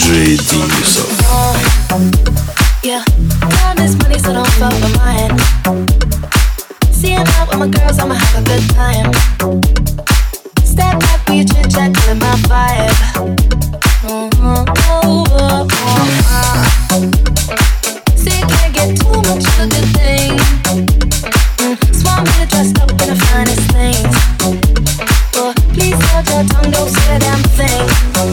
диджей Денисов. Yeah, time is money, so don't fuck with mine. Seeing out with my girls, I'ma have a good time. Step back with your chit chat, killing my vibe. See, you can't get too much of a good thing. Small me dressed up in the finest things. But please hold your tongue, don't say a damn thing.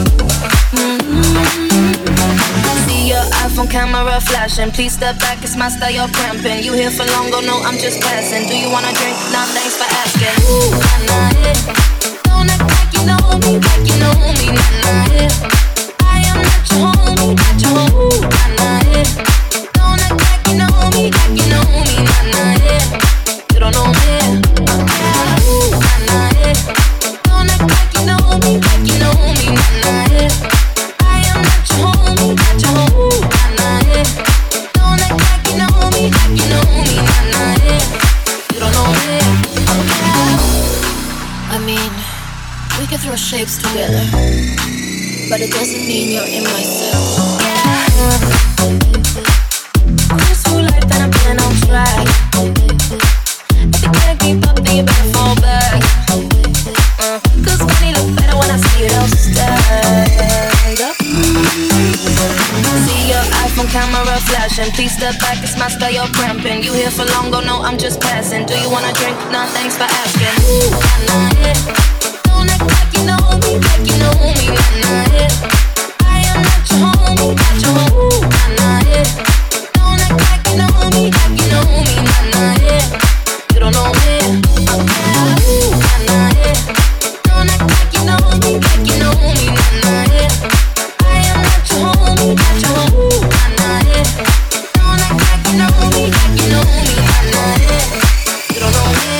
See your iPhone camera flashing. Please step back, it's my style, you're cramping. You here for long, go no, I'm just passing. Do you wanna drink? Nah, thanks for asking. Ooh, nah, yeah. Don't act like you know me, like you know me, nah, yeah. I am not your homie, not your homie, nah, yeah. Don't act like you know me, like you know me, nah, yeah. You don't know me, ooh, nah, yeah. Don't act like you know me, like you know me, nah, yeah. I am not your homie, not your homie, nah, yeah. Don't act like you know me, like you know me, nah, yeah. You don't know me, I mean, we can throw shapes together, but it doesn't mean you're in my circle. Cruise through life and I've been on track. If you can't keep up, then you better fall back. Cause money look better when I see it all stacked up. See your iPhone camera flashing. Please step back, it's my style, you're cramping. You here for long, go no, I'm just passing. Do you wanna drink? Nah, thanks for asking. Ooh, nah, yeah. Don't act like you know me, like you know me, nah, yeah. I am not your homie, not your homie, nah, yeah. Don't act like you know me, like you know me, nah, yeah. You don't know me, ooh, nah, yeah. Don't act like you know me, like you know me, nah, yeah. I am not your homie, not your homie, nah, yeah. Don't act like you know me, like you know me, nah, yeah. You don't know me,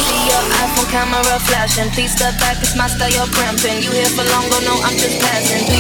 Please step back, it's my style, you're cramping. You here for long, go no, I'm just passing.